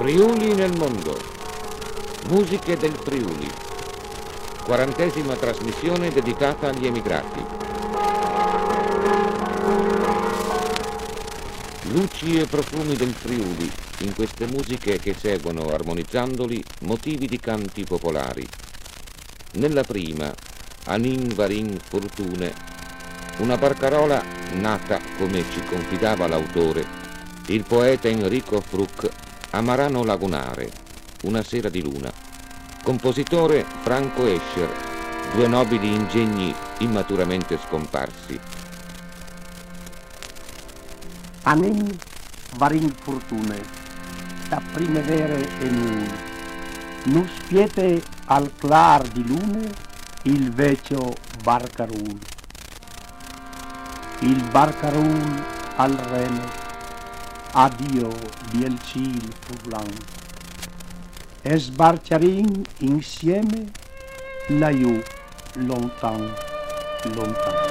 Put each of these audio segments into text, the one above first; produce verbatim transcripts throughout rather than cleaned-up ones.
Friuli nel mondo. Musiche del Friuli. Quarantesima trasmissione dedicata agli emigrati. Luci e profumi del Friuli, in queste musiche che seguono, armonizzandoli, motivi di canti popolari. Nella prima, Anin Varin Fortune, una barcarola nata, come ci confidava l'autore, il poeta Enrico Fruc, a Marano Lagunare, una sera di luna. Compositore Franco Escher, due nobili ingegni immaturamente scomparsi. Anin Varin Fortune, da primavere e nun, nu spiete al clar di lune il vecchio barcarul. Il barcarul al remo, addio del ciel furlan, e sbarcarin insieme laiù, lontan, lontan.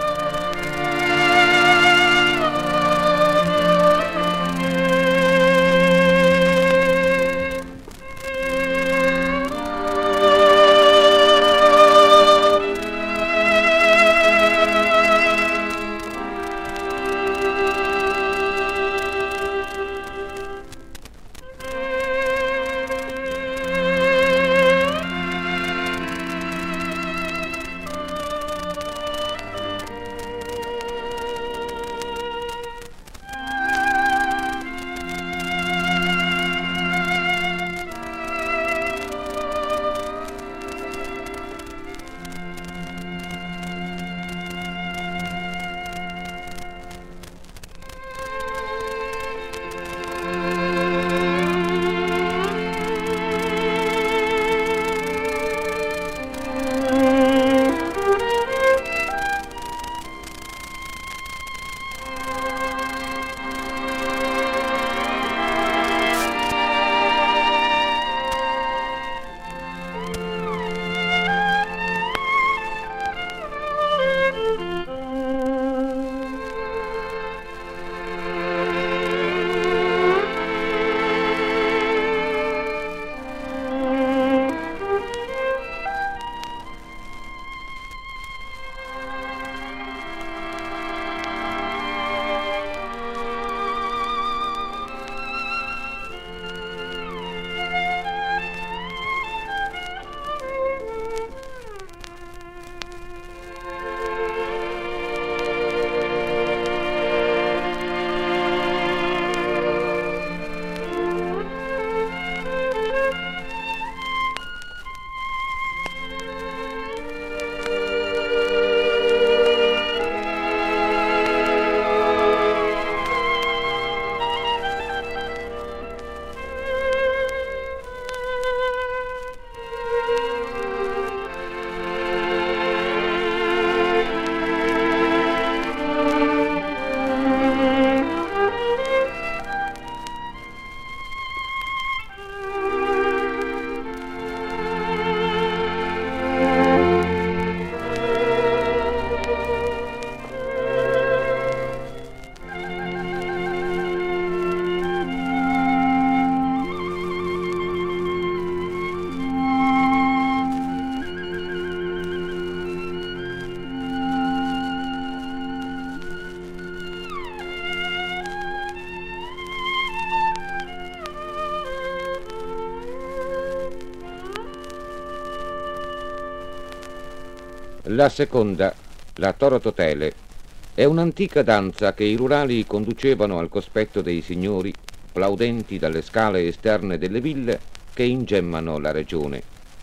La seconda, la Torototele, è un'antica danza che i rurali conducevano al cospetto dei signori, plaudenti dalle scale esterne delle ville che ingemmano la regione.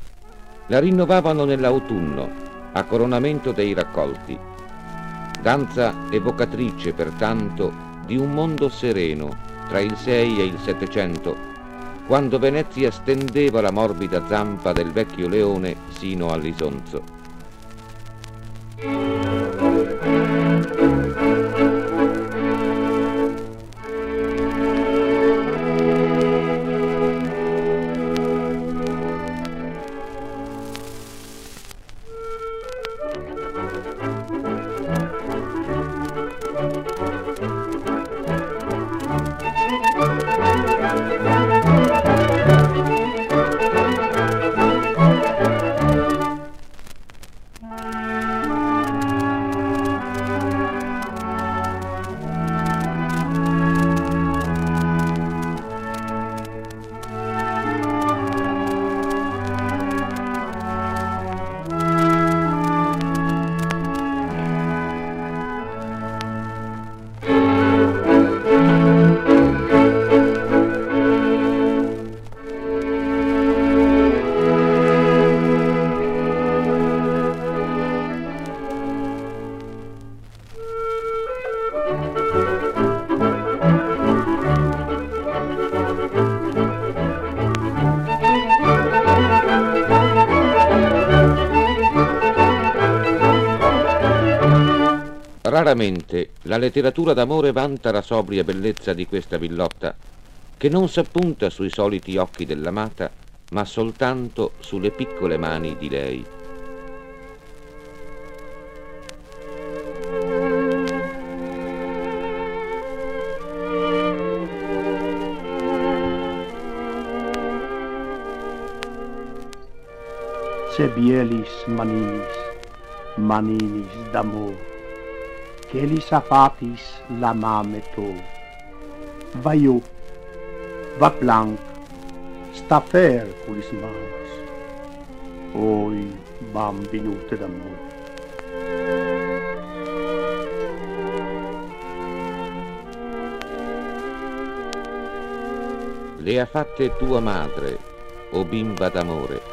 La rinnovavano nell'autunno, a coronamento dei raccolti. Danza evocatrice, pertanto, di un mondo sereno tra il sei e il settecento, quando Venezia stendeva la morbida zampa del vecchio leone sino all'Isonzo. Raramente la letteratura d'amore vanta la sobria bellezza di questa villotta, che non s'appunta sui soliti occhi dell'amata, ma soltanto sulle piccole mani di lei. Se bielis maninis, maninis d'amor, che li sapatis la mame to. Va io, va blanc, sta fer culis mans, oi bambinute d'amor. Le ha fatte tua madre, o bimba d'amore,